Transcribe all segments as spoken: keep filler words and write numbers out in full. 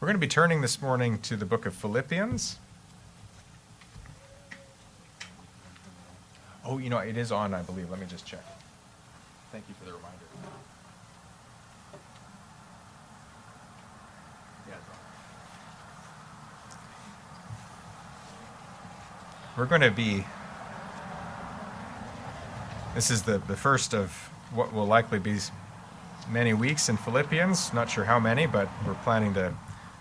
We're going to be turning this morning to the book of Philippians. Oh, you know, it is on, I believe. Let me just check. Thank you for the reminder. Yeah, it's on. We're going to be, this is the, the first of what will likely be many weeks in Philippians. Not sure how many, but we're planning to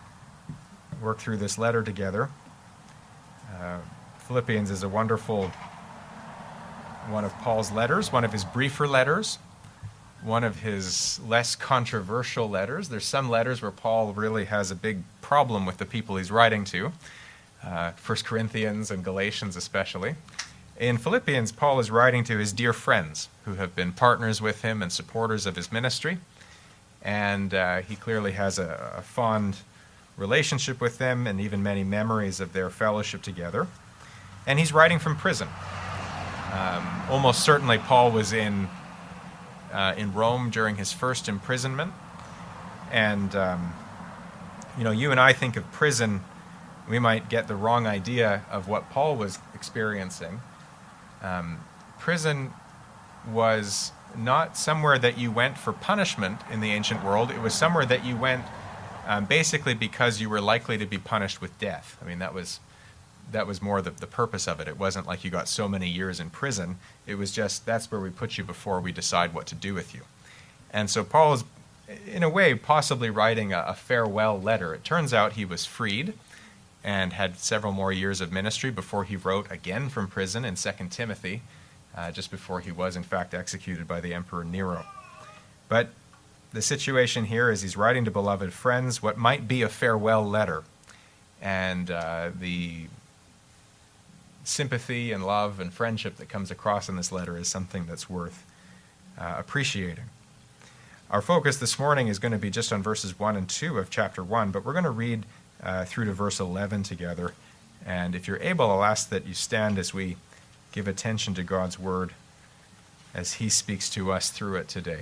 work through this letter together. Uh, Philippians is a wonderful one of Paul's letters, one of his briefer letters, one of his less controversial letters. There's some letters where Paul really has a big problem with the people he's writing to, uh, First Corinthians and Galatians especially. In Philippians, Paul is writing to his dear friends who have been partners with him and supporters of his ministry, and uh, he clearly has a, a fond relationship with them and even many memories of their fellowship together. And he's writing from prison. Um, almost certainly Paul was in uh, in Rome during his first imprisonment. And, um, you know, you and I think of prison, we might get the wrong idea of what Paul was experiencing. Um, prison was not somewhere that you went for punishment in the ancient world. It was somewhere that you went um, basically because you were likely to be punished with death. I mean, that was that was more the, the purpose of it. It wasn't like you got so many years in prison. It was just, that's where we put you before we decide what to do with you. And so Paul is, in a way, possibly writing a, a farewell letter. It turns out he was freed and had several more years of ministry before he wrote again from prison in Second Timothy, uh, just before he was, in fact, executed by the Emperor Nero. But the situation here is he's writing to beloved friends what might be a farewell letter. And uh, the sympathy and love and friendship that comes across in this letter is something that's worth uh, appreciating. Our focus this morning is going to be just on verses one and two of chapter one, but we're going to read uh, through to verse eleven together. And if you're able, I'll ask that you stand as we give attention to God's word as he speaks to us through it today.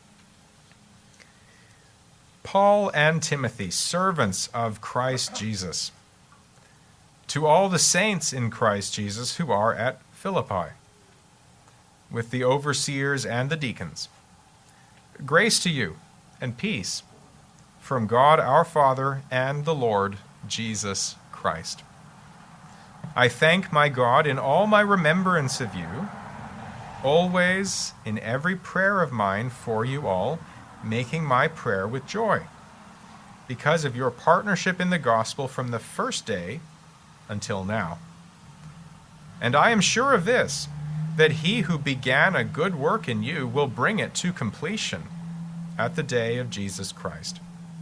Paul and Timothy, servants of Christ Jesus, to all the saints in Christ Jesus who are at Philippi, with the overseers and the deacons, grace to you and peace from God our Father and the Lord Jesus Christ. I thank my God in all my remembrance of you, always in every prayer of mine for you all, making my prayer with joy, because of your partnership in the gospel from the first day until now. And I am sure of this, that he who began a good work in you will bring it to completion at the day of Jesus Christ.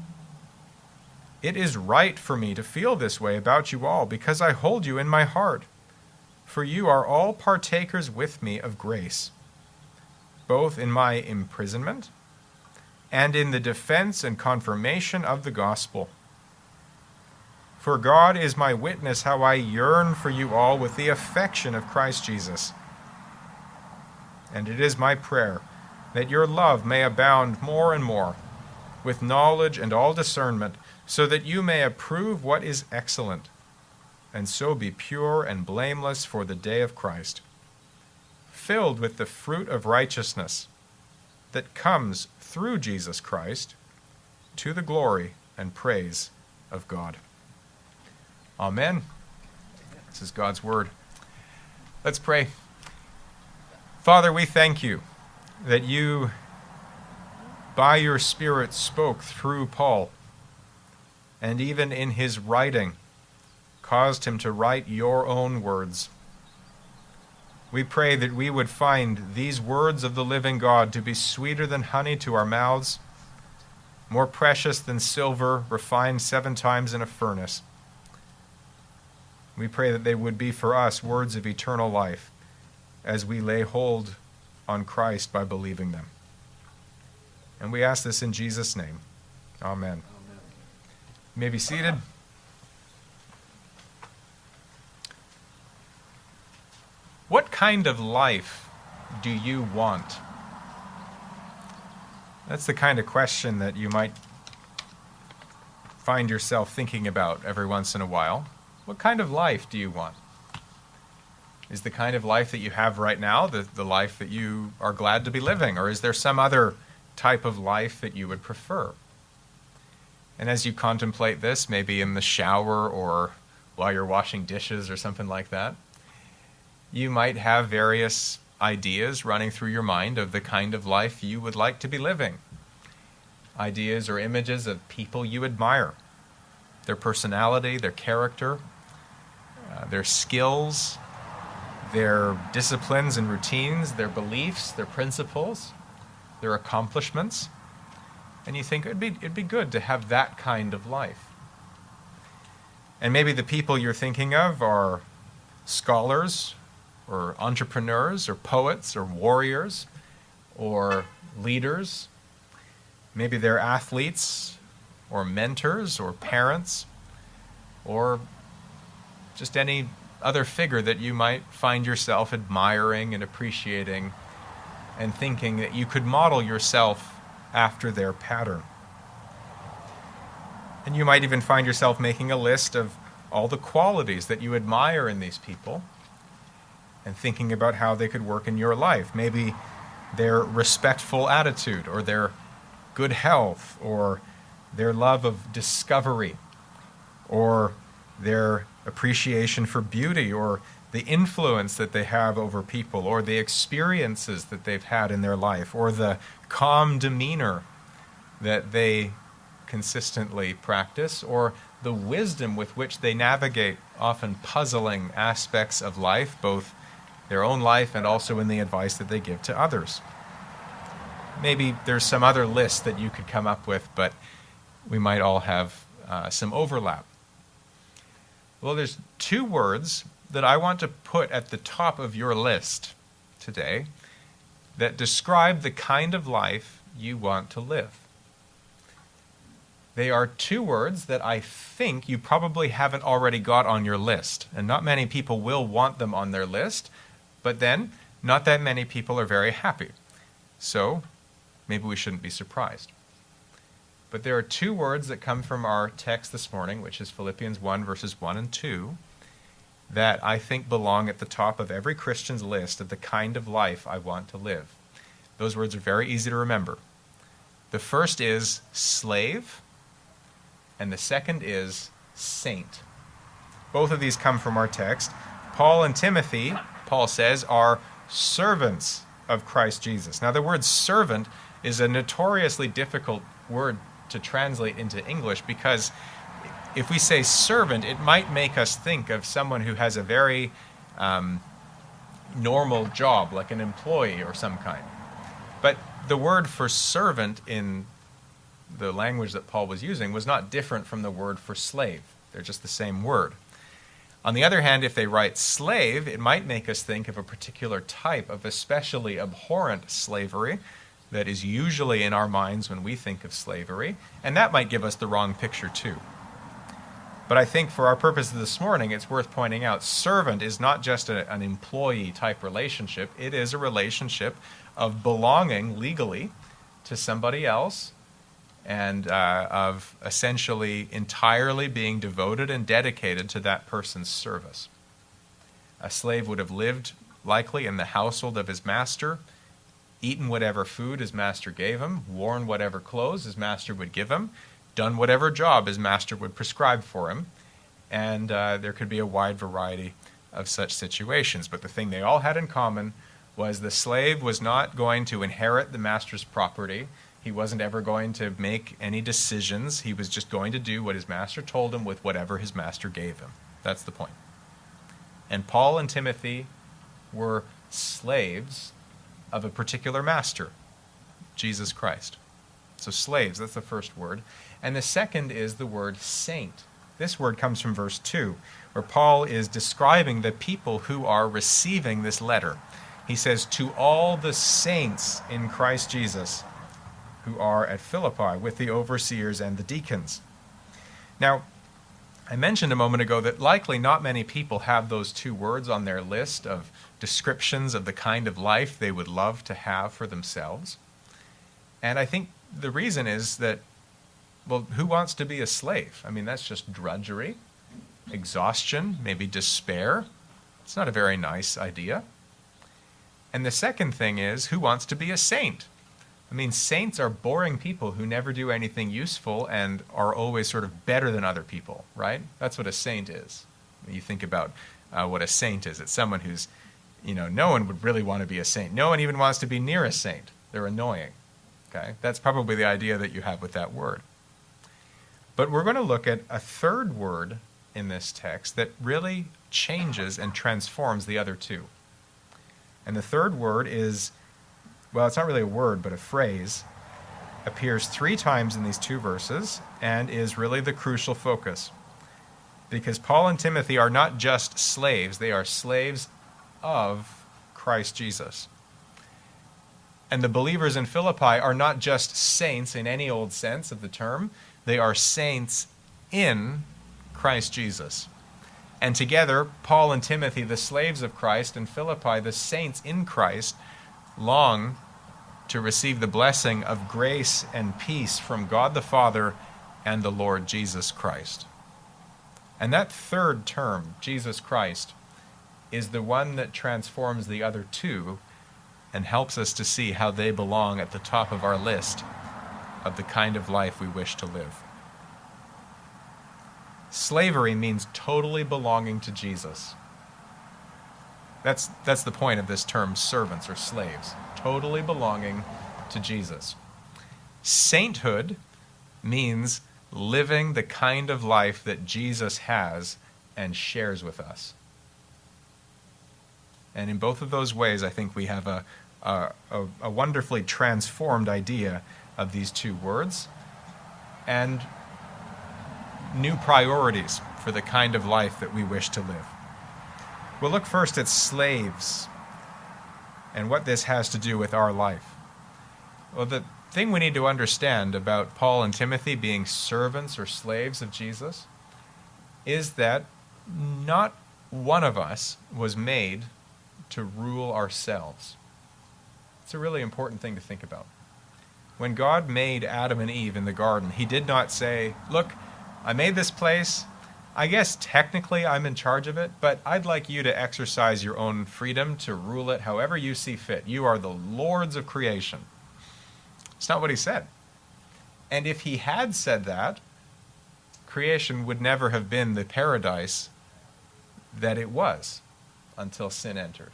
It is right for me to feel this way about you all, because I hold you in my heart, for you are all partakers with me of grace, both in my imprisonment and in the defense and confirmation of the gospel. For God is my witness how I yearn for you all with the affection of Christ Jesus. And it is my prayer that your love may abound more and more with knowledge and all discernment, so that you may approve what is excellent, and so be pure and blameless for the day of Christ, filled with the fruit of righteousness that comes through Jesus Christ to the glory and praise of God. Amen. This is God's word. Let's pray. Father, we thank you that you, by your Spirit, spoke through Paul, and even in his writing, caused him to write your own words. We pray that we would find these words of the living God to be sweeter than honey to our mouths, more precious than silver refined seven times in a furnace. We pray that they would be for us words of eternal life as we lay hold on Christ by believing them. And we ask this in Jesus' name. Amen. Amen. You may be seated. What kind of life do you want? That's the kind of question that you might find yourself thinking about every once in a while. What kind of life do you want? Is the kind of life that you have right now the, the life that you are glad to be living? Or is there some other type of life that you would prefer? And as you contemplate this, maybe in the shower or while you're washing dishes or something like that, you might have various ideas running through your mind of the kind of life you would like to be living. Ideas or images of people you admire, their personality, their character, uh, their skills, their disciplines and routines, their beliefs, their principles, their accomplishments. And you think it'd be, it'd be good to have that kind of life. And maybe the people you're thinking of are scholars or entrepreneurs or poets or warriors or leaders. Maybe they're athletes or mentors or parents or just any other figure that you might find yourself admiring and appreciating and thinking that you could model yourself after their pattern. And you might even find yourself making a list of all the qualities that you admire in these people and thinking about how they could work in your life. Maybe their respectful attitude or their good health or their love of discovery or their appreciation for beauty or the influence that they have over people or the experiences that they've had in their life or the calm demeanor that they consistently practice or the wisdom with which they navigate often puzzling aspects of life, both their own life and also in the advice that they give to others. Maybe there's some other list that you could come up with, but we might all have uh, some overlap. Well, there's two words that I want to put at the top of your list today that describe the kind of life you want to live. They are two words that I think you probably haven't already got on your list, and not many people will want them on their list, but then not that many people are very happy. So maybe we shouldn't be surprised. But there are two words that come from our text this morning, which is Philippians one, verses one and two, that I think belong at the top of every Christian's list of the kind of life I want to live. Those words are very easy to remember. The first is slave, and the second is saint. Both of these come from our text. Paul and Timothy, Paul says, are servants of Christ Jesus. Now, the word servant is a notoriously difficult word to translate into English because if we say servant, it might make us think of someone who has a very um, normal job, like an employee or some kind. But the word for servant in the language that Paul was using was not different from the word for slave. They're just the same word. On the other hand, if they write slave, it might make us think of a particular type of especially abhorrent slavery that is usually in our minds when we think of slavery, and that might give us the wrong picture too. But I think for our purposes this morning, it's worth pointing out, servant is not just a, an employee-type relationship. It is a relationship of belonging legally to somebody else and uh, of essentially entirely being devoted and dedicated to that person's service. A slave would have lived likely in the household of his master, eaten whatever food his master gave him, worn whatever clothes his master would give him, done whatever job his master would prescribe for him, and uh, there could be a wide variety of such situations. But the thing they all had in common was the slave was not going to inherit the master's property. He wasn't ever going to make any decisions. He was just going to do what his master told him with whatever his master gave him. That's the point. And Paul and Timothy were slaves of a particular master, Jesus Christ. So slaves, that's the first word. And the second is the word saint. This word comes from verse two, where Paul is describing the people who are receiving this letter. He says, to all the saints in Christ Jesus who are at Philippi with the overseers and the deacons. Now, I mentioned a moment ago that likely not many people have those two words on their list of descriptions of the kind of life they would love to have for themselves. And I think the reason is that Well, who wants to be a slave? I mean, that's just drudgery, exhaustion, maybe despair. It's not a very nice idea. And the second thing is, who wants to be a saint? I mean, saints are boring people who never do anything useful and are always sort of better than other people, right? That's what a saint is. When you think about uh, what a saint is, it's someone who's, you know, no one would really want to be a saint. No one even wants to be near a saint. They're annoying, okay? That's probably the idea that you have with that word. But we're going to look at a third word in this text that really changes and transforms the other two. And the third word is, well, it's not really a word, but a phrase, appears three times in these two verses and is really the crucial focus. Because Paul and Timothy are not just slaves, they are slaves of Christ Jesus. And the believers in Philippi are not just saints in any old sense of the term, they are saints in Christ Jesus. And together, Paul and Timothy, the slaves of Christ, and Philippi, the saints in Christ, long to receive the blessing of grace and peace from God the Father and the Lord Jesus Christ. And that third term, Jesus Christ, is the one that transforms the other two and helps us to see how they belong at the top of our list of the kind of life we wish to live. Slavery means totally belonging to Jesus. That's, that's the point of this term, servants or slaves. Totally belonging to Jesus. Sainthood means living the kind of life that Jesus has and shares with us. And in both of those ways, I think we have a, a, a, a wonderfully transformed idea of these two words and new priorities for the kind of life that we wish to live. We'll look first at slaves and what this has to do with our life. Well, the thing we need to understand about Paul and Timothy being servants or slaves of Jesus is that not one of us was made to rule ourselves. It's a really important thing to think about. When God made Adam and Eve in the garden, he did not say, look, I made this place. I guess technically I'm in charge of it, but I'd like you to exercise your own freedom to rule it however you see fit. You are the lords of creation. It's not what he said. And if he had said that, creation would never have been the paradise that it was until sin entered.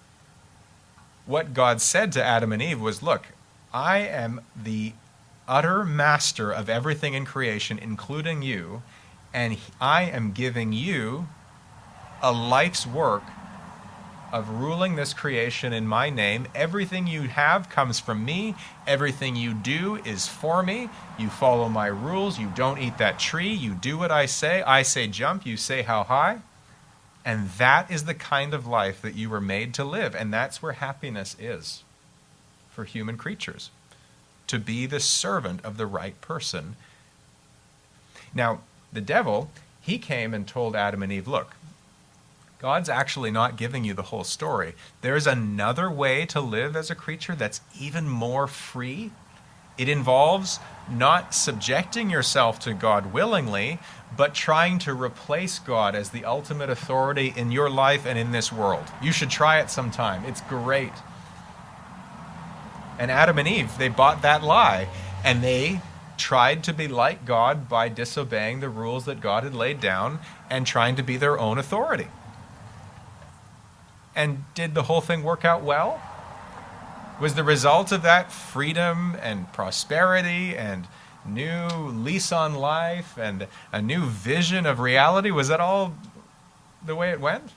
What God said to Adam and Eve was, look, I am the utter master of everything in creation, including you, and I am giving you a life's work of ruling this creation in my name. Everything you have comes from me. Everything you do is for me. You follow my rules. You don't eat that tree. You do what I say. I say jump. You say how high. And that is the kind of life that you were made to live. And that's where happiness is for human creatures. To be the servant of the right person. Now, the devil, he came and told Adam and Eve, look, God's actually not giving you the whole story. There's another way to live as a creature that's even more free. It involves not subjecting yourself to God willingly, but trying to replace God as the ultimate authority in your life and in this world. You should try it sometime. It's great. And Adam and Eve, they bought that lie, and they tried to be like God by disobeying the rules that God had laid down and trying to be their own authority. And did the whole thing work out well? Was the result of that freedom and prosperity and new lease on life and a new vision of reality? Was that all the way it went?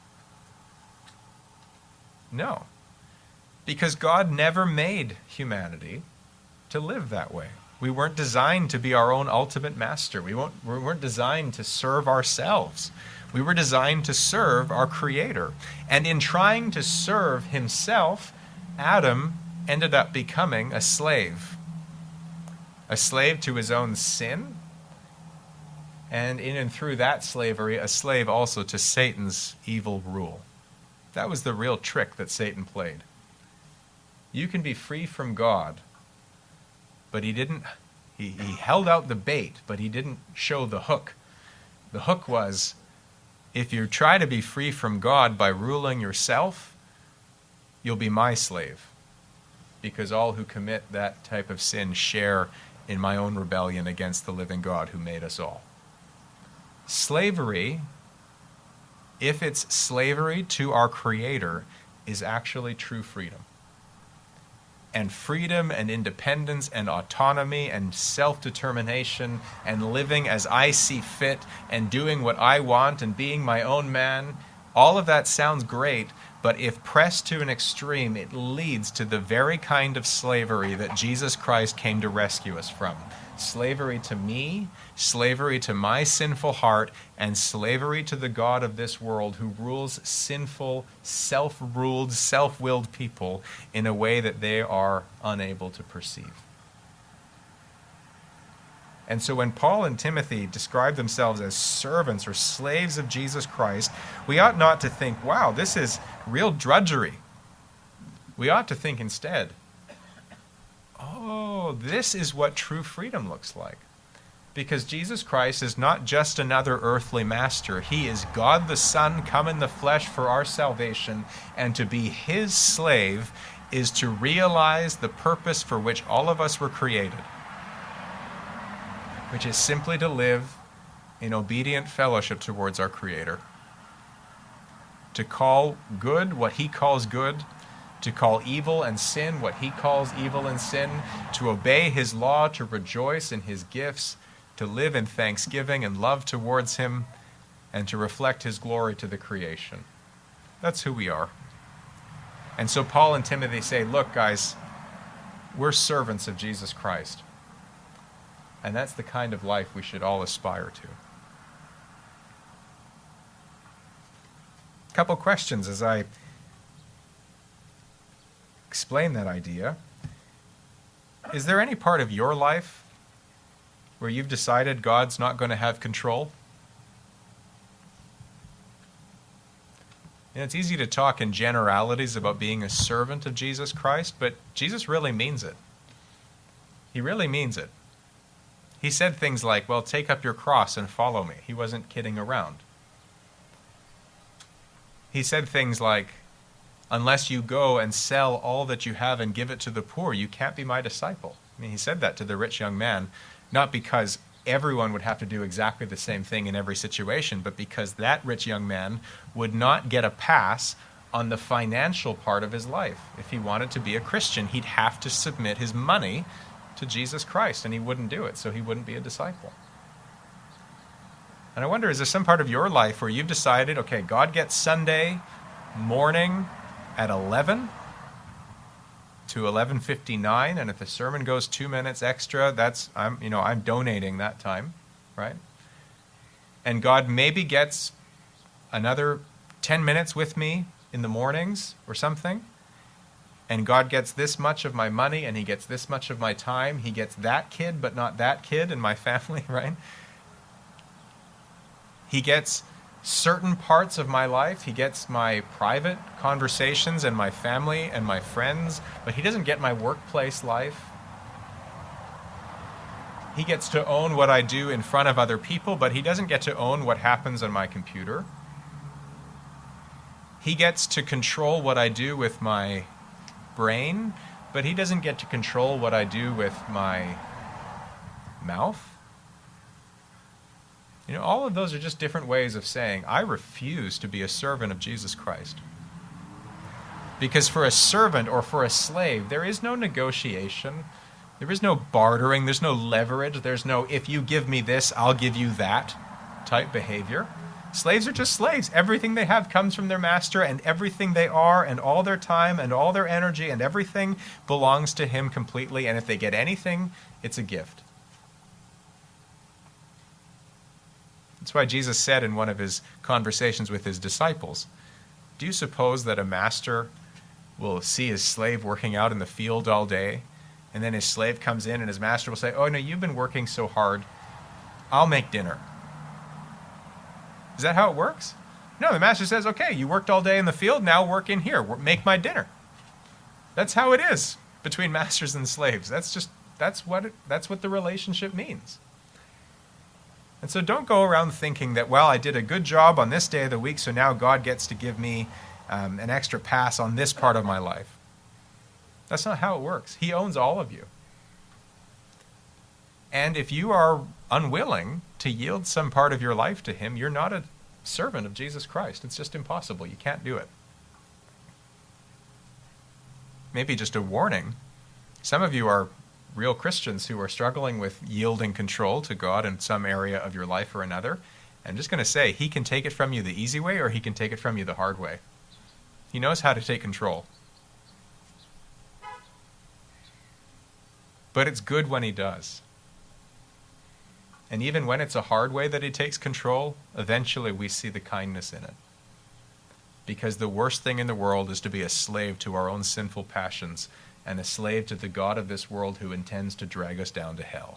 No. Because God never made humanity to live that way. We weren't designed to be our own ultimate master. We weren't, we weren't designed to serve ourselves. We were designed to serve our Creator. And in trying to serve himself, Adam ended up becoming a slave. A slave to his own sin. And in and through that slavery, a slave also to Satan's evil rule. That was the real trick that Satan played. You can be free from God, but he didn't, he He, he held out the bait, but he didn't show the hook. The hook was, if you try to be free from God by ruling yourself, you'll be my slave. Because all who commit that type of sin share in my own rebellion against the living God who made us all. Slavery, if it's slavery to our Creator, is actually true freedom. And freedom and independence and autonomy and self-determination and living as I see fit and doing what I want and being my own man, all of that sounds great, but if pressed to an extreme, it leads to the very kind of slavery that Jesus Christ came to rescue us from. Slavery to me, slavery to my sinful heart, and slavery to the God of this world who rules sinful, self-ruled, self-willed people in a way that they are unable to perceive. And so when Paul and Timothy describe themselves as servants or slaves of Jesus Christ, we ought not to think, wow, this is real drudgery. We ought to think instead, oh, this is what true freedom looks like. Because Jesus Christ is not just another earthly master. He is God the Son come in the flesh for our salvation, and to be his slave is to realize the purpose for which all of us were created, which is simply to live in obedient fellowship towards our Creator. To call good what he calls good, to call evil and sin what he calls evil and sin, to obey his law, to rejoice in his gifts, to live in thanksgiving and love towards him, and to reflect his glory to the creation. That's who we are. And so Paul and Timothy say, look, guys, we're servants of Jesus Christ. And that's the kind of life we should all aspire to. A couple questions as I explain that idea. Is there any part of your life where you've decided God's not going to have control? You know, it's easy to talk in generalities about being a servant of Jesus Christ, but Jesus really means it. He really means it. He said things like, well, take up your cross and follow me. He wasn't kidding around. He said things like, unless you go and sell all that you have and give it to the poor, you can't be my disciple. I mean, he said that to the rich young man, not because everyone would have to do exactly the same thing in every situation, but because that rich young man would not get a pass on the financial part of his life. If he wanted to be a Christian, he'd have to submit his money to Jesus Christ, and he wouldn't do it, so he wouldn't be a disciple. And I wonder, is there some part of your life where you've decided, okay, God gets Sunday morning at eleven to eleven fifty-nine, and if the sermon goes two minutes extra, that's I'm you know I'm donating that time, right? And God maybe gets another ten minutes with me in the mornings or something. And God gets this much of my money, and he gets this much of my time. He gets that kid, but not that kid in my family, right? He gets certain parts of my life. He gets my private conversations and my family and my friends, but he doesn't get my workplace life. He gets to own what I do in front of other people, but he doesn't get to own what happens on my computer. He gets to control what I do with my brain, but he doesn't get to control what I do with my mouth. You know, all of those are just different ways of saying, I refuse to be a servant of Jesus Christ. Because for a servant or for a slave, there is no negotiation. There is no bartering. There's no leverage. There's no, if you give me this, I'll give you that type behavior. Slaves are just slaves. Everything they have comes from their master, and everything they are, and all their time, and all their energy, and everything belongs to him completely. And if they get anything, it's a gift. That's why Jesus said in one of his conversations with his disciples, do you suppose that a master will see his slave working out in the field all day, and then his slave comes in and his master will say, oh, no, you've been working so hard, I'll make dinner. Is that how it works? No, the master says, okay, you worked all day in the field, now work in here, make my dinner. That's how it is between masters and slaves. That's just, That's what it, that's what the relationship means. And so don't go around thinking that, well, I did a good job on this day of the week, so now God gets to give me um, an extra pass on this part of my life. That's not how it works. He owns all of you. And if you are unwilling to yield some part of your life to him, you're not a servant of Jesus Christ. It's just impossible. You can't do it. Maybe just a warning. Some of you are real Christians who are struggling with yielding control to God in some area of your life or another. I'm just going to say, he can take it from you the easy way or he can take it from you the hard way. He knows how to take control. But it's good when he does. And even when it's a hard way that he takes control, eventually we see the kindness in it. Because the worst thing in the world is to be a slave to our own sinful passions and a slave to the God of this world who intends to drag us down to hell.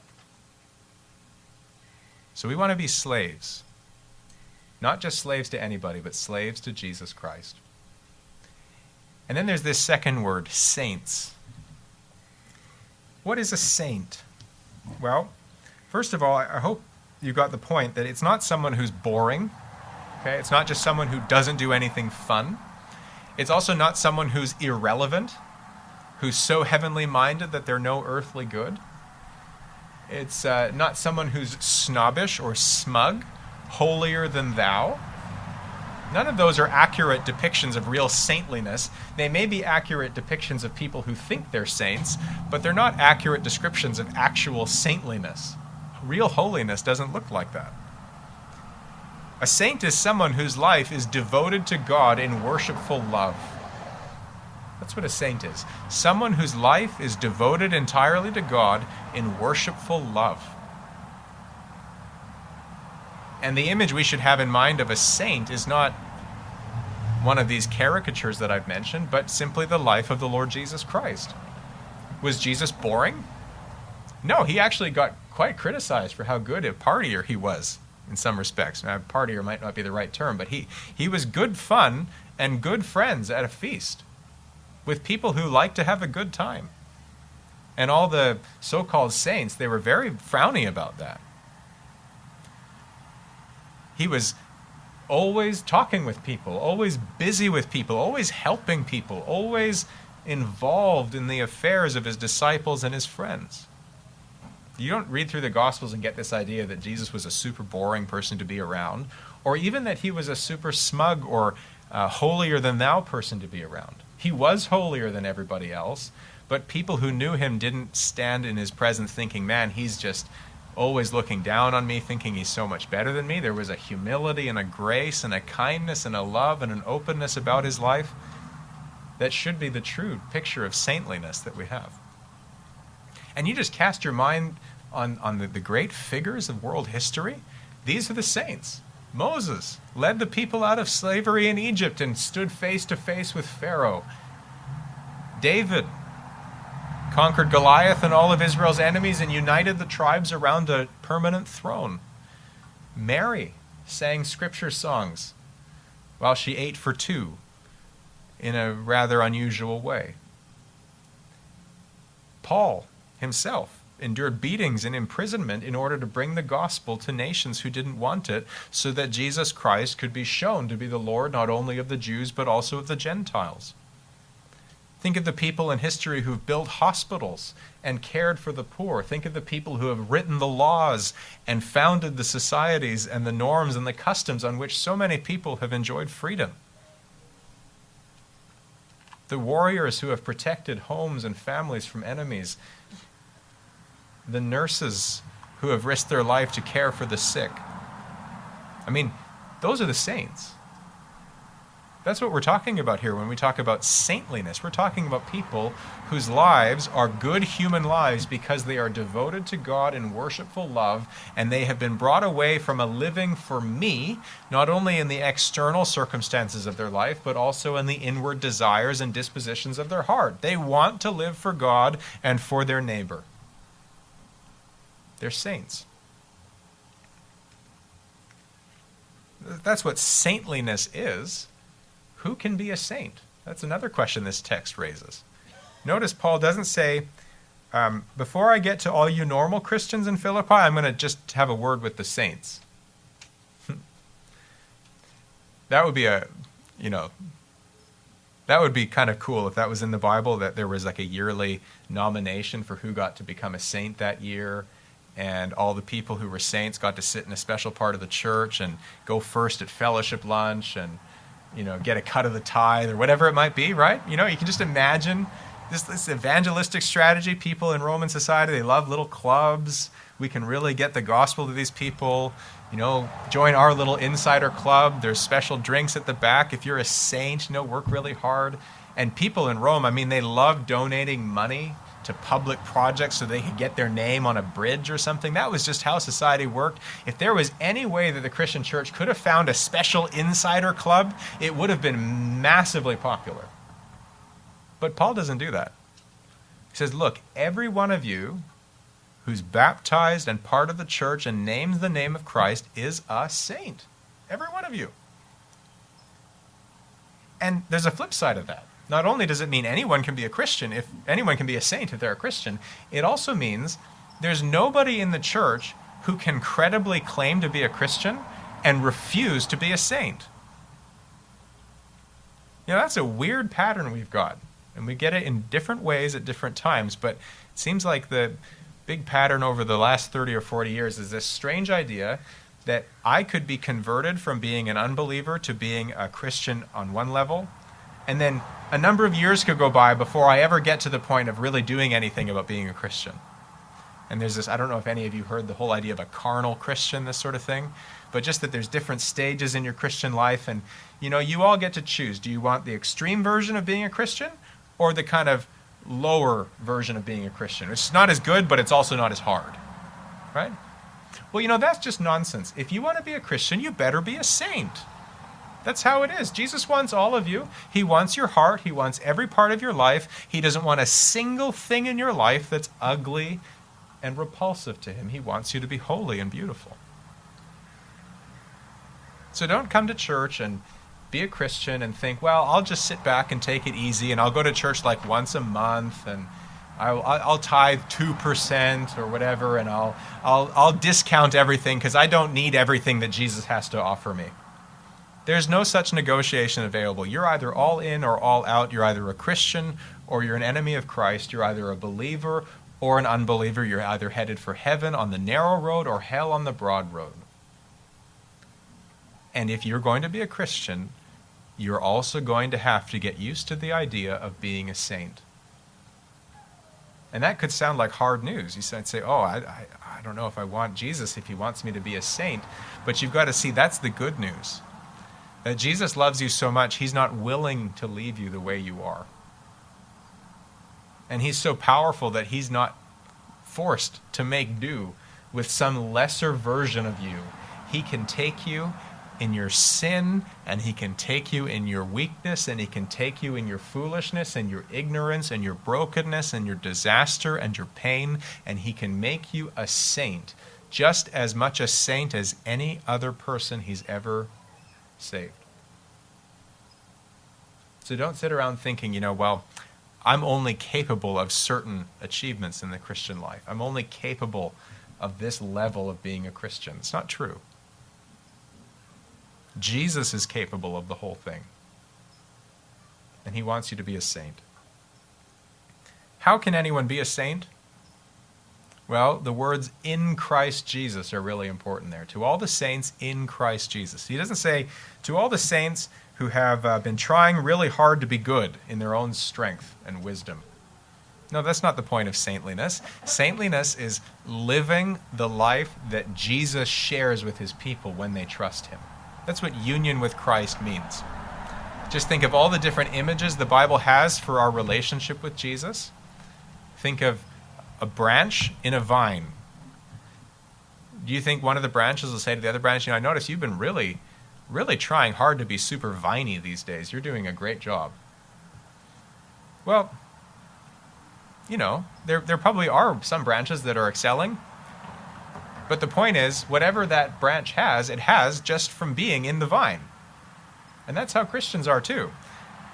So we want to be slaves. Not just slaves to anybody, but slaves to Jesus Christ. And then there's this second word, saints. What is a saint? Well, first of all, I hope you got the point that it's not someone who's boring. Okay? It's not just someone who doesn't do anything fun. It's also not someone who's irrelevant, who's so heavenly minded that they're no earthly good. It's uh, not someone who's snobbish or smug, holier than thou. None of those are accurate depictions of real saintliness. They may be accurate depictions of people who think they're saints, but they're not accurate descriptions of actual saintliness. Real holiness doesn't look like that. A saint is someone whose life is devoted to God in worshipful love. That's what a saint is. Someone whose life is devoted entirely to God in worshipful love. And the image we should have in mind of a saint is not one of these caricatures that I've mentioned, but simply the life of the Lord Jesus Christ. Was Jesus boring? No, he actually got quite criticized for how good a partier he was in some respects. Now, partier might not be the right term, but he, he was good fun and good friends at a feast with people who liked to have a good time. And all the so-called saints, they were very frowny about that. He was always talking with people, always busy with people, always helping people, always involved in the affairs of his disciples and his friends. You don't read through the Gospels and get this idea that Jesus was a super boring person to be around, or even that he was a super smug or uh, holier-than-thou person to be around. He was holier than everybody else, but people who knew him didn't stand in his presence thinking, man, he's just always looking down on me, thinking he's so much better than me. There was a humility and a grace and a kindness and a love and an openness about his life that should be the true picture of saintliness that we have. And you just cast your mind on, on the, the great figures of world history. These are the saints. Moses led the people out of slavery in Egypt and stood face to face with Pharaoh. David conquered Goliath and all of Israel's enemies and united the tribes around a permanent throne. Mary sang scripture songs while she ate for two in a rather unusual way. Paul himself endured beatings and imprisonment in order to bring the gospel to nations who didn't want it, so that Jesus Christ could be shown to be the Lord not only of the Jews but also of the Gentiles. Think of the people in history who've built hospitals and cared for the poor. Think of the people who have written the laws and founded the societies and the norms and the customs on which so many people have enjoyed freedom. The warriors who have protected homes and families from enemies. The nurses who have risked their life to care for the sick. I mean, those are the saints. That's what we're talking about here when we talk about saintliness. We're talking about people whose lives are good human lives because they are devoted to God in worshipful love, and they have been brought away from a living for me, not only in the external circumstances of their life, but also in the inward desires and dispositions of their heart. They want to live for God and for their neighbor. They're saints. That's what saintliness is. Who can be a saint? That's another question this text raises. Notice Paul doesn't say Um, before I get to all you normal Christians in Philippi, I'm going to just have a word with the saints. That would be a, you know, that would be kind of cool if that was in the Bible, that there was like a yearly nomination for who got to become a saint that year, and all the people who were saints got to sit in a special part of the church and go first at fellowship lunch and, you know, get a cut of the tithe or whatever it might be, right? You know, you can just imagine this, this evangelistic strategy. People in Roman society, they love little clubs. We can really get the gospel to these people. You know, join our little insider club. There's special drinks at the back. If you're a saint, you know, work really hard. And people in Rome, I mean, they love donating money to public projects so they could get their name on a bridge or something. That was just how society worked. If there was any way that the Christian church could have found a special insider club, it would have been massively popular. But Paul doesn't do that. He says, look, every one of you who's baptized and part of the church and names the name of Christ is a saint. Every one of you. And there's a flip side of that. Not only does it mean anyone can be a Christian, if anyone can be a saint if they're a Christian, it also means there's nobody in the church who can credibly claim to be a Christian and refuse to be a saint. You know, that's a weird pattern we've got. And we get it in different ways at different times, but it seems like the big pattern over the last thirty or forty years is this strange idea that I could be converted from being an unbeliever to being a Christian on one level, and then a number of years could go by before I ever get to the point of really doing anything about being a Christian. And there's this, I don't know if any of you heard the whole idea of a carnal Christian, this sort of thing, but just that there's different stages in your Christian life, and you know, you all get to choose. Do you want the extreme version of being a Christian, or the kind of lower version of being a Christian? It's not as good, but it's also not as hard, right? Well, you know, that's just nonsense. If you want to be a Christian, you better be a saint. That's how it is. Jesus wants all of you. He wants your heart. He wants every part of your life. He doesn't want a single thing in your life that's ugly and repulsive to him. He wants you to be holy and beautiful. So don't come to church and be a Christian and think, well, I'll just sit back and take it easy, and I'll go to church like once a month, and I'll, I'll tithe two percent or whatever, and I'll, I'll, I'll discount everything because I don't need everything that Jesus has to offer me. There's no such negotiation available. You're either all in or all out. You're either a Christian or you're an enemy of Christ. You're either a believer or an unbeliever. You're either headed for heaven on the narrow road or hell on the broad road. And if you're going to be a Christian, you're also going to have to get used to the idea of being a saint. And that could sound like hard news. You might say, oh, I, I, I don't know if I want Jesus if he wants me to be a saint. But you've got to see that's the good news. That Jesus loves you so much, he's not willing to leave you the way you are. And he's so powerful that he's not forced to make do with some lesser version of you. He can take you in your sin, and he can take you in your weakness, and he can take you in your foolishness and your ignorance and your brokenness and your disaster and your pain, and he can make you a saint, just as much a saint as any other person he's ever saved. So don't sit around thinking, you know, well, I'm only capable of certain achievements in the Christian life. I'm only capable of this level of being a Christian. It's not true. Jesus is capable of the whole thing. And he wants you to be a saint. How can anyone be a saint? Well, the words in Christ Jesus are really important there. To all the saints in Christ Jesus. He doesn't say to all the saints who have uh, been trying really hard to be good in their own strength and wisdom. No, that's not the point of saintliness. Saintliness is living the life that Jesus shares with his people when they trust him. That's what union with Christ means. Just think of all the different images the Bible has for our relationship with Jesus. Think of a branch in a vine. Do you think one of the branches will say to the other branch, you know, I notice you've been really, really trying hard to be super viney these days. You're doing a great job. Well, you know, there, there probably are some branches that are excelling. But the point is, whatever that branch has, it has just from being in the vine. And that's how Christians are too.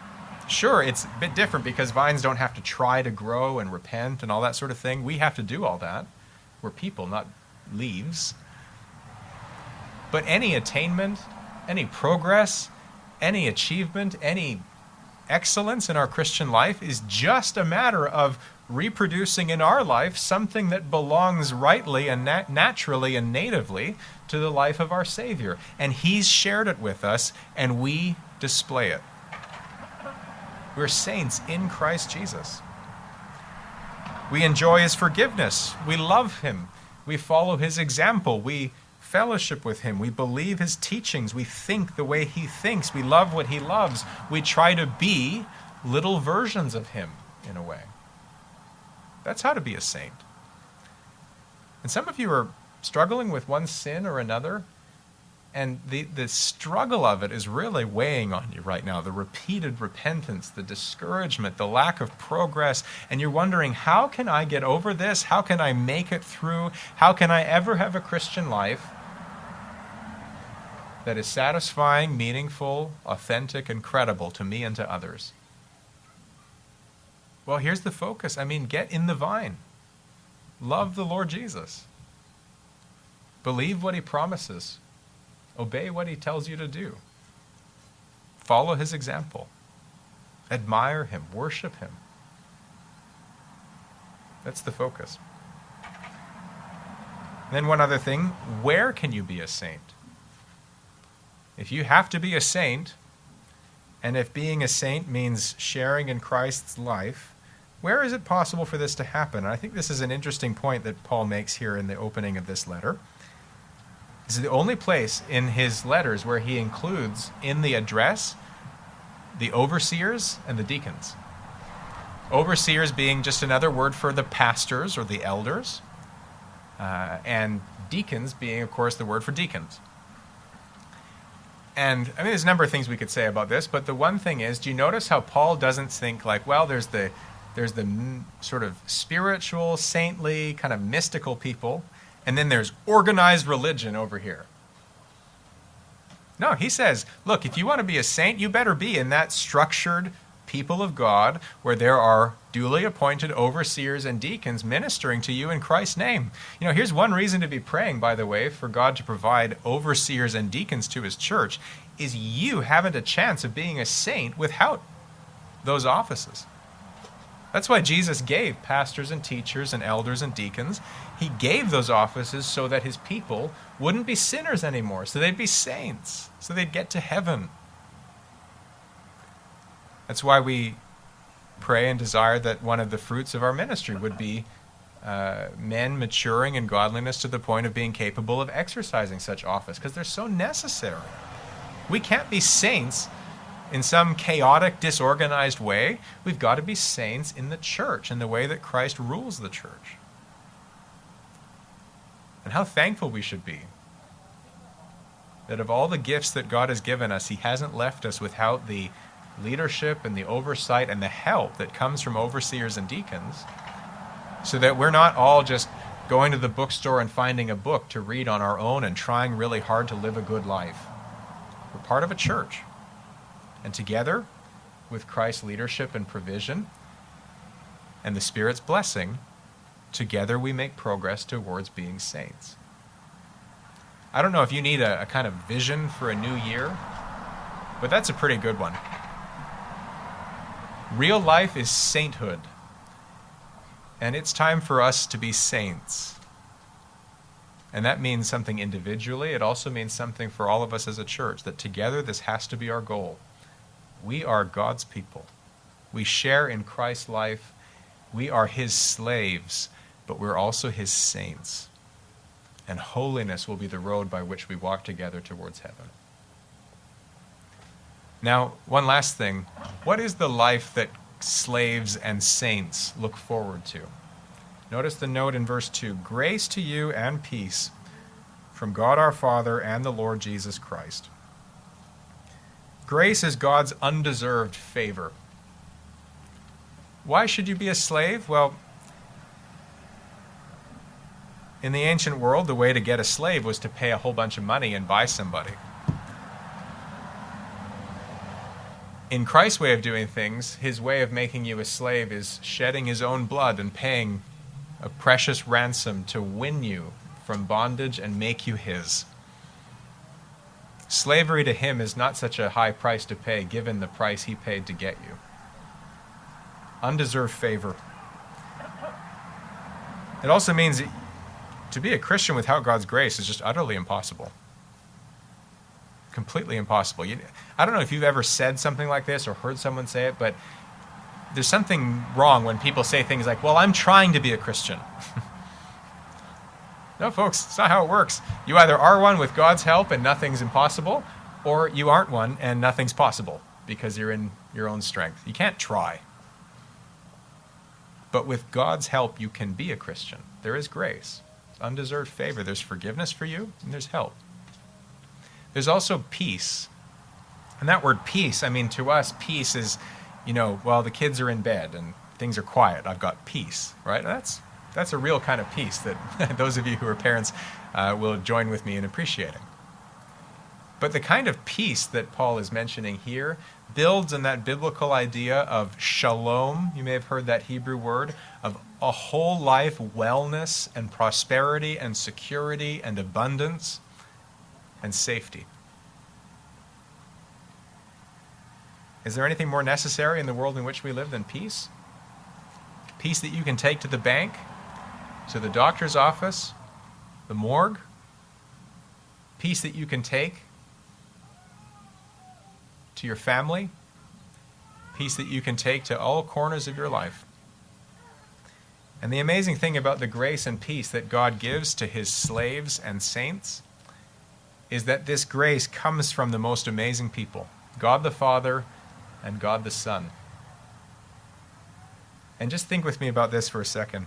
Sure, it's a bit different because vines don't have to try to grow and repent and all that sort of thing. We have to do all that. We're people, not leaves. But any attainment, any progress, any achievement, any excellence in our Christian life is just a matter of reproducing in our life something that belongs rightly and nat- naturally and natively to the life of our Savior. And He's shared it with us, and we display it. We're saints in Christ Jesus. We enjoy His forgiveness. We love Him. We follow His example. We fellowship with Him. We believe His teachings. We think the way He thinks. We love what He loves. We try to be little versions of Him in a way. That's how to be a saint. And some of you are struggling with one sin or another, and the, the struggle of it is really weighing on you right now. The repeated repentance, the discouragement, the lack of progress, and you're wondering, how can I get over this? How can I make it through? How can I ever have a Christian life that is satisfying, meaningful, authentic, and credible to me and to others? Well, here's the focus. I mean, get in the vine. Love the Lord Jesus. Believe what He promises. Obey what He tells you to do. Follow His example. Admire Him. Worship Him. That's the focus. And then one other thing, where can you be a saint? If you have to be a saint, and if being a saint means sharing in Christ's life, where is it possible for this to happen? And I think this is an interesting point that Paul makes here in the opening of this letter. This is the only place in his letters where he includes in the address the overseers and the deacons. Overseers being just another word for the pastors or the elders, uh, and deacons being, of course, the word for deacons. And I mean, there's a number of things we could say about this, but the one thing is, do you notice how Paul doesn't think like, well, there's the there's the m- sort of spiritual, saintly, kind of mystical people, and then there's organized religion over here. No, he says, look, if you want to be a saint, you better be in that structured people of God where there are duly appointed overseers and deacons ministering to you in Christ's name. You know, here's one reason to be praying, by the way, for God to provide overseers and deacons to His church, is you haven't a chance of being a saint without those offices. That's why Jesus gave pastors and teachers and elders and deacons. He gave those offices so that His people wouldn't be sinners anymore, so they'd be saints, so they'd get to heaven. That's why we pray and desire that one of the fruits of our ministry would be uh, men maturing in godliness to the point of being capable of exercising such office, because they're so necessary. We can't be saints in some chaotic, disorganized way. We've got to be saints in the church, in the way that Christ rules the church. And how thankful we should be that of all the gifts that God has given us, He hasn't left us without the leadership and the oversight and the help that comes from overseers and deacons, so that we're not all just going to the bookstore and finding a book to read on our own and trying really hard to live a good life. We're part of a church. And together, with Christ's leadership and provision and the Spirit's blessing, together we make progress towards being saints. I don't know if you need a, a kind of vision for a new year, but that's a pretty good one. Real life is sainthood, and it's time for us to be saints. And that means something individually. It also means something for all of us as a church, that together this has to be our goal. We are God's people. We share in Christ's life. We are His slaves, but we're also His saints. And holiness will be the road by which we walk together towards heaven. Now, one last thing. What is the life that slaves and saints look forward to? Notice the note in verse two. Grace to you and peace from God our Father and the Lord Jesus Christ. Grace is God's undeserved favor. Why should you be a slave? Well, in the ancient world, the way to get a slave was to pay a whole bunch of money and buy somebody. In Christ's way of doing things, his way of making you a slave is shedding his own blood and paying a precious ransom to win you from bondage and make you his. Slavery to him is not such a high price to pay, given the price he paid to get you. Undeserved favor. It also means that to be a Christian without God's grace is just utterly impossible. Completely impossible. You, I don't know if you've ever said something like this or heard someone say it, but there's something wrong when people say things like, well, I'm trying to be a Christian. No, folks, it's not how it works. You either are one with God's help and nothing's impossible, or you aren't one and nothing's possible because you're in your own strength. You can't try. But with God's help, you can be a Christian. There is grace, undeserved favor. There's forgiveness for you, and there's help. There's also peace. And that word peace, I mean, to us, peace is, you know, well, the kids are in bed and things are quiet. I've got peace, right? That's that's a real kind of peace that those of you who are parents uh, will join with me in appreciating. But the kind of peace that Paul is mentioning here builds on that biblical idea of shalom. You may have heard that Hebrew word, of a whole life wellness and prosperity and security and abundance and safety. Is there anything more necessary in the world in which we live than peace? Peace that you can take to the bank, to the doctor's office, the morgue. Peace that you can take to your family. Peace that you can take to all corners of your life. And the amazing thing about the grace and peace that God gives to his slaves and saints is that this grace comes from the most amazing people, God the Father and God the Son. And just think with me about this for a second.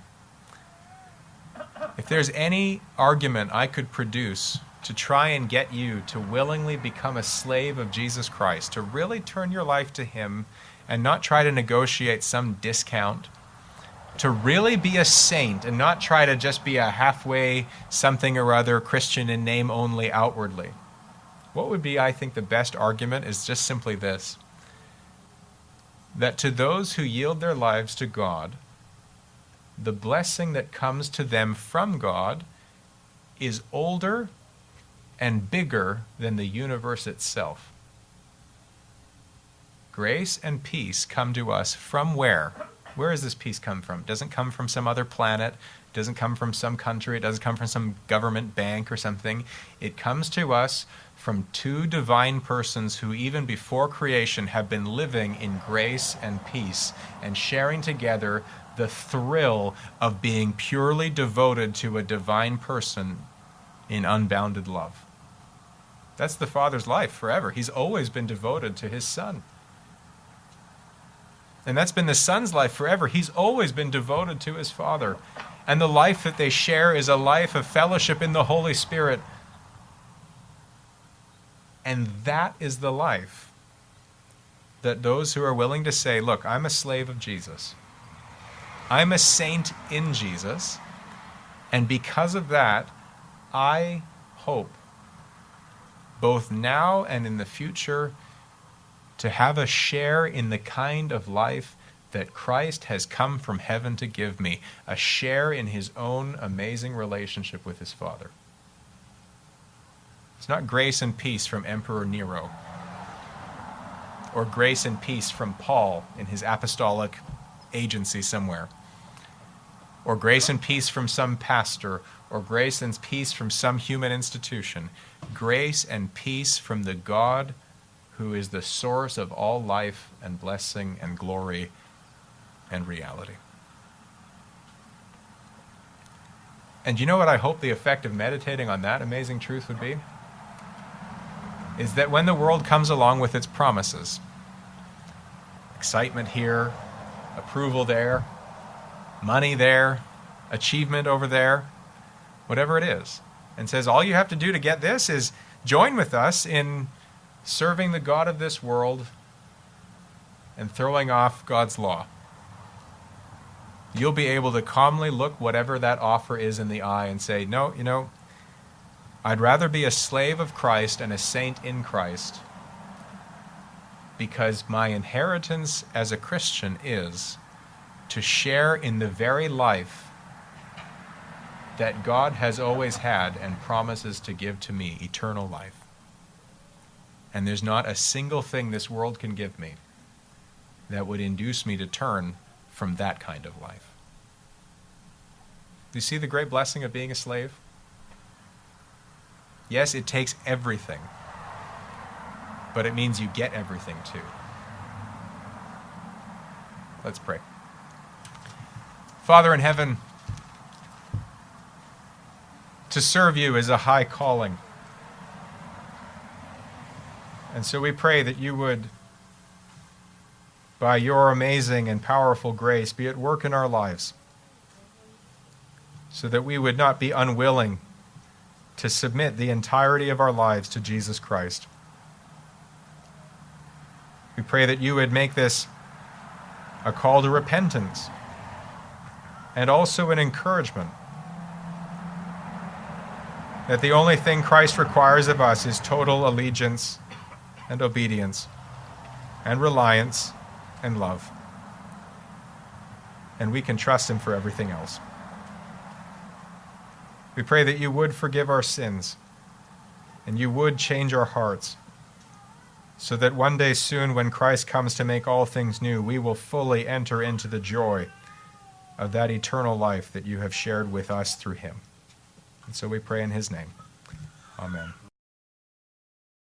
If there's any argument I could produce to try and get you to willingly become a slave of Jesus Christ, to really turn your life to him and not try to negotiate some discount, to really be a saint and not try to just be a halfway something or other Christian in name only outwardly, what would be, I think, the best argument is just simply this: that to those who yield their lives to God, the blessing that comes to them from God is older and bigger than the universe itself. Grace and peace come to us from where? Where does this peace come from? It doesn't come from some other planet. It doesn't come from some country. It doesn't come from some government bank or something. It comes to us from two divine persons who even before creation have been living in grace and peace and sharing together the thrill of being purely devoted to a divine person in unbounded love. That's the Father's life forever. He's always been devoted to his Son. And that's been the Son's life forever. He's always been devoted to his Father. And the life that they share is a life of fellowship in the Holy Spirit. And that is the life that those who are willing to say, look, I'm a slave of Jesus. I'm a saint in Jesus. And because of that, I hope, both now and in the future, to have a share in the kind of life that Christ has come from heaven to give me, a share in his own amazing relationship with his Father. It's not grace and peace from Emperor Nero, or grace and peace from Paul in his apostolic agency somewhere, or grace and peace from some pastor, or grace and peace from some human institution. Grace and peace from the God who is the source of all life and blessing and glory and reality. And you know what I hope the effect of meditating on that amazing truth would be? Is that when the world comes along with its promises, excitement here, approval there, money there, achievement over there, whatever it is, and says all you have to do to get this is join with us in serving the God of this world and throwing off God's law. You'll be able to calmly look whatever that offer is in the eye and say, no, you know, I'd rather be a slave of Christ and a saint in Christ because my inheritance as a Christian is to share in the very life that God has always had and promises to give to me, eternal life. And there's not a single thing this world can give me that would induce me to turn from that kind of life. Do you see the great blessing of being a slave? Yes, it takes everything, but it means you get everything too. Let's pray. Father in heaven, to serve you is a high calling. And so we pray that you would, by your amazing and powerful grace, be at work in our lives, so that we would not be unwilling to submit the entirety of our lives to Jesus Christ. We pray that you would make this a call to repentance and also an encouragement that the only thing Christ requires of us is total allegiance and obedience and reliance and love. And we can trust him for everything else. We pray that you would forgive our sins and you would change our hearts, so that one day soon, when Christ comes to make all things new, we will fully enter into the joy of that eternal life that you have shared with us through him. And so we pray in his name. Amen.